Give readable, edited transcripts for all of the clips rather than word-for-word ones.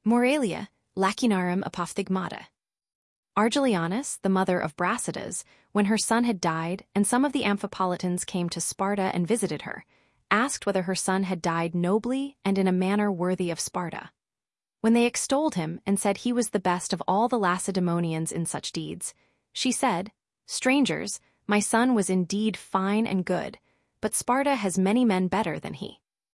Moralia, Lacinarum apophthegmata. Argelianus, the mother of Brasidas, when her son had died and some of the Amphipolitans came to Sparta and visited her, asked whether her son had died nobly and in a manner worthy of Sparta. When they extolled him and said he was the best of all the Lacedaemonians in such deeds, she said, "Strangers, my son was indeed fine and good, but Sparta has many men better than he."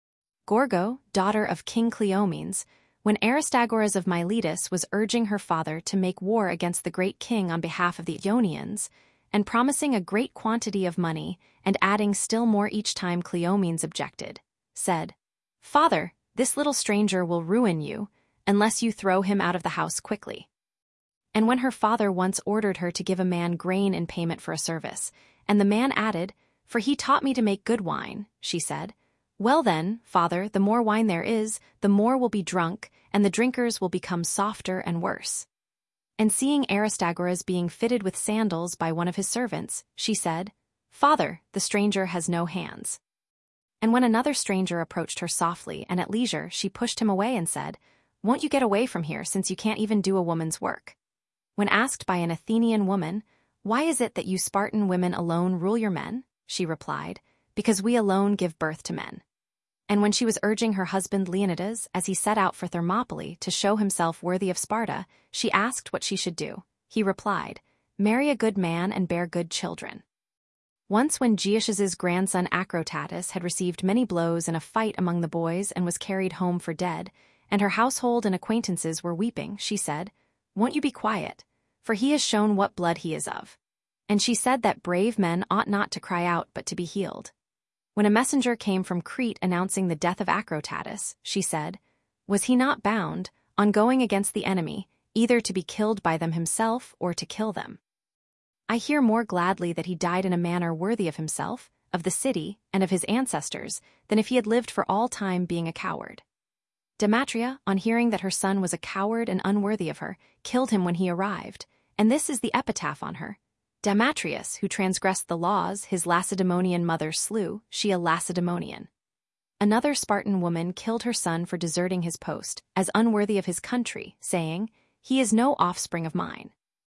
Gorgo, daughter of King Cleomenes, when Aristagoras of Miletus was urging her father to make war against the great king on behalf of the Ionians, and promising a great quantity of money and adding still more each time Cleomenes objected, said, "Father, this little stranger will ruin you, unless you throw him out of the house quickly." And when her father once ordered her to give a man grain in payment for a service, and the man added, "For he taught me to make good wine," she said, "Well then, father, the more wine there is, the more will be drunk, and the drinkers will become softer and worse." And seeing Aristagoras being fitted with sandals by one of his servants, she said, "Father, the stranger has no hands." And when another stranger approached her softly and at leisure, she pushed him away and said, "Won't you get away from here, since you can't even do a woman's work?" When asked by an Athenian woman, "Why is it that you Spartan women alone rule your men?" she replied, "Because we alone give birth to men." And when she was urging her husband Leonidas as he set out for Thermopylae to show himself worthy of Sparta, she asked what she should do. He replied, "Marry a good man and bear good children." Once when Giaucus's grandson Acrotatus had received many blows in a fight among the boys and was carried home for dead, and her household and acquaintances were weeping, she said, "Won't you be quiet? For he has shown what blood he is of." And she said that brave men ought not to cry out but to be healed. When a messenger came from Crete announcing the death of Acrotatus, she said, "Was he not bound, on going against the enemy, either to be killed by them himself or to kill them? I hear more gladly that he died in a manner worthy of himself, of the city, and of his ancestors, than if he had lived for all time being a coward." Demetria, on hearing that her son was a coward and unworthy of her, killed him when he arrived, and this is the epitaph on her. Demetrius, who transgressed the laws his Lacedaemonian mother slew, she a Lacedaemonian. Another Spartan woman killed her son for deserting his post, as unworthy of his country, saying, "He is no offspring of mine."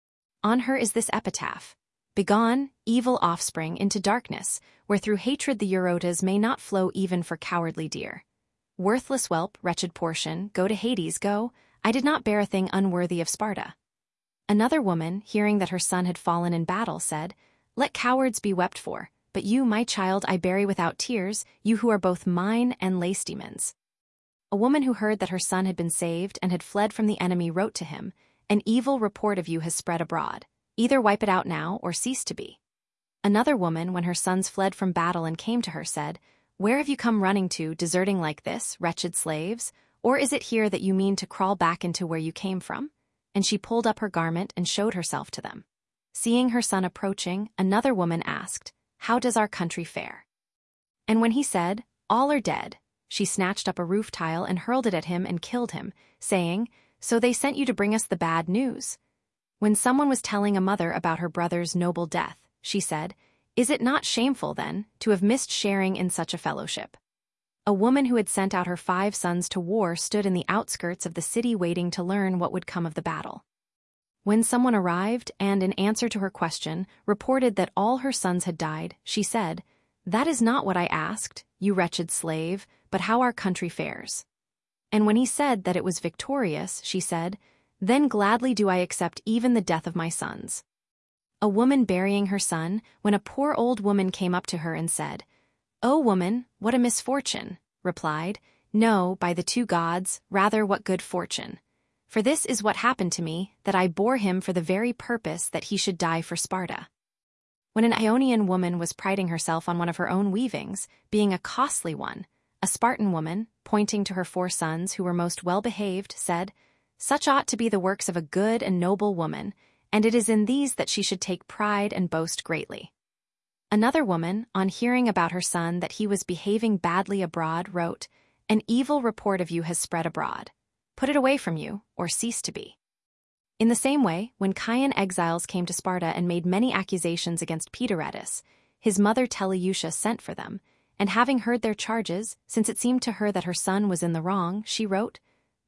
On her is this epitaph: "Begone, evil offspring, into darkness, where through hatred the Eurotas may not flow even for cowardly deer. Worthless whelp, wretched portion, go to Hades, go, I did not bear a thing unworthy of Sparta." Another woman, hearing that her son had fallen in battle, said, "Let cowards be wept for, but you, my child, I bury without tears, you who are both mine and Lacedaemons." A woman who heard that her son had been saved and had fled from the enemy wrote to him, "An evil report of you has spread abroad. Either wipe it out now or cease to be." Another woman, when her sons fled from battle and came to her, said, "Where have you come running to, deserting like this, wretched slaves? Or is it here that you mean to crawl back into where you came from?" And she pulled up her garment and showed herself to them. Seeing her son approaching, another woman asked, "How does our country fare?" And when he said, "All are dead," she snatched up a roof tile and hurled it at him and killed him, saying, "So they sent you to bring us the bad news." When someone was telling a mother about her brother's noble death, she said, "Is it not shameful, then, to have missed sharing in such a fellowship?" A woman who had sent out her 5 sons to war stood in the outskirts of the city waiting to learn what would come of the battle. When someone arrived and, in answer to her question, reported that all her sons had died, she said, "That is not what I asked, you wretched slave, but how our country fares." And when he said that it was victorious, she said, "Then gladly do I accept even the death of my sons." A woman burying her son, when a poor old woman came up to her and said, "O woman, what a misfortune," replied, "No, by the 2 gods, rather what good fortune. For this is what happened to me, that I bore him for the very purpose that he should die for Sparta." When an Ionian woman was priding herself on one of her own weavings, being a costly one, a Spartan woman, pointing to her 4 sons who were most well-behaved, said, "Such ought to be the works of a good and noble woman, and it is in these that she should take pride and boast greatly." Another woman, on hearing about her son that he was behaving badly abroad, wrote, "An evil report of you has spread abroad. Put it away from you, or cease to be." In the same way, when Chian exiles came to Sparta and made many accusations against Peteretus, his mother Teleuscia sent for them, and having heard their charges, since it seemed to her that her son was in the wrong, she wrote,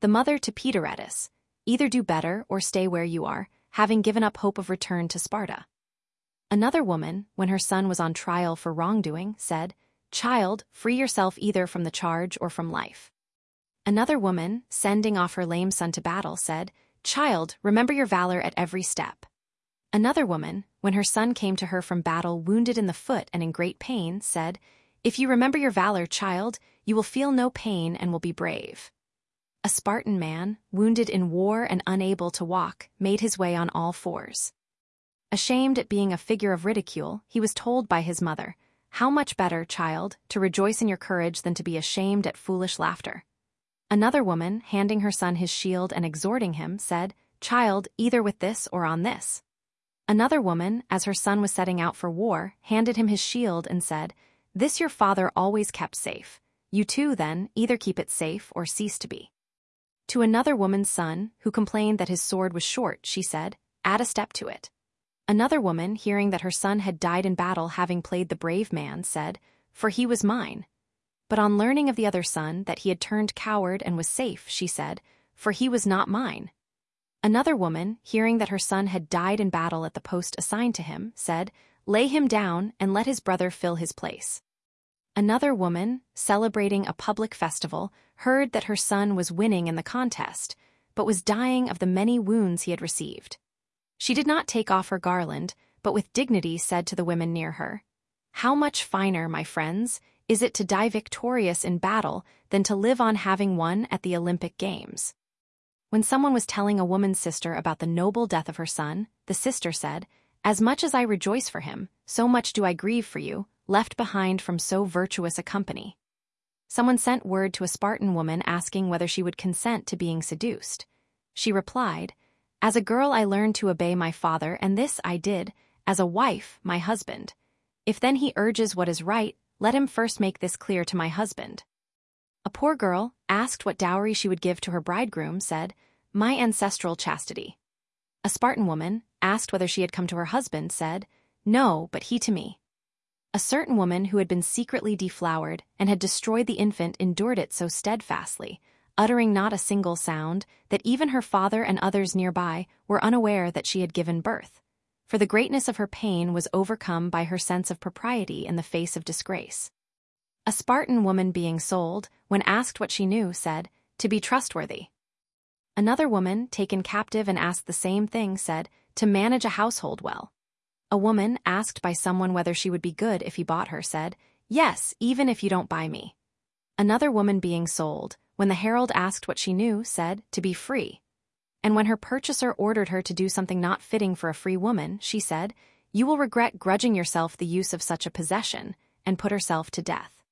the mother to Peteretus, either do better or stay where you are, having given up hope of return to Sparta. Another woman, when her son was on trial for wrongdoing, said, Child, free yourself either from the charge or from life. Another woman, sending off her lame son to battle, said, Child, remember your valor at every step. Another woman, when her son came to her from battle wounded in the foot and in great pain, said, If you remember your valor, child, you will feel no pain and will be brave. A Spartan man, wounded in war and unable to walk, made his way on all fours. Ashamed at being a figure of ridicule, he was told by his mother, How much better, child, to rejoice in your courage than to be ashamed at foolish laughter. Another woman, handing her son his shield and exhorting him, said, Child, either with this or on this. Another woman, as her son was setting out for war, handed him his shield and said, This your father always kept safe. You too, then, either keep it safe or cease to be. To another woman's son, who complained that his sword was short, she said, Add a step to it. Another woman, hearing that her son had died in battle having played the brave man, said, For he was mine. But on learning of the other son that he had turned coward and was safe, she said, For he was not mine. Another woman, hearing that her son had died in battle at the post assigned to him, said, Lay him down and let his brother fill his place. Another woman, celebrating a public festival, heard that her son was winning in the contest, but was dying of the many wounds he had received. She did not take off her garland, but with dignity said to the women near her, How much finer, my friends, is it to die victorious in battle than to live on having won at the Olympic Games? When someone was telling a woman's sister about the noble death of her son, the sister said, As much as I rejoice for him, so much do I grieve for you, left behind from so virtuous a company. Someone sent word to a Spartan woman asking whether she would consent to being seduced. She replied, As a girl I learned to obey my father, and this I did, as a wife, my husband. If then he urges what is right, let him first make this clear to my husband. A poor girl, asked what dowry she would give to her bridegroom, said, My ancestral chastity. A Spartan woman, asked whether she had come to her husband, said, No, but he to me. A certain woman who had been secretly deflowered and had destroyed the infant endured it so steadfastly, uttering not a single sound, that even her father and others nearby were unaware that she had given birth, for the greatness of her pain was overcome by her sense of propriety in the face of disgrace. A Spartan woman being sold, when asked what she knew, said, To be trustworthy. Another woman, taken captive and asked the same thing, said, To manage a household well. A woman, asked by someone whether she would be good if he bought her, said, Yes, even if you don't buy me. Another woman being sold, when the herald asked what she knew, said, To be free. And when her purchaser ordered her to do something not fitting for a free woman, she said, You will regret grudging yourself the use of such a possession, and put herself to death.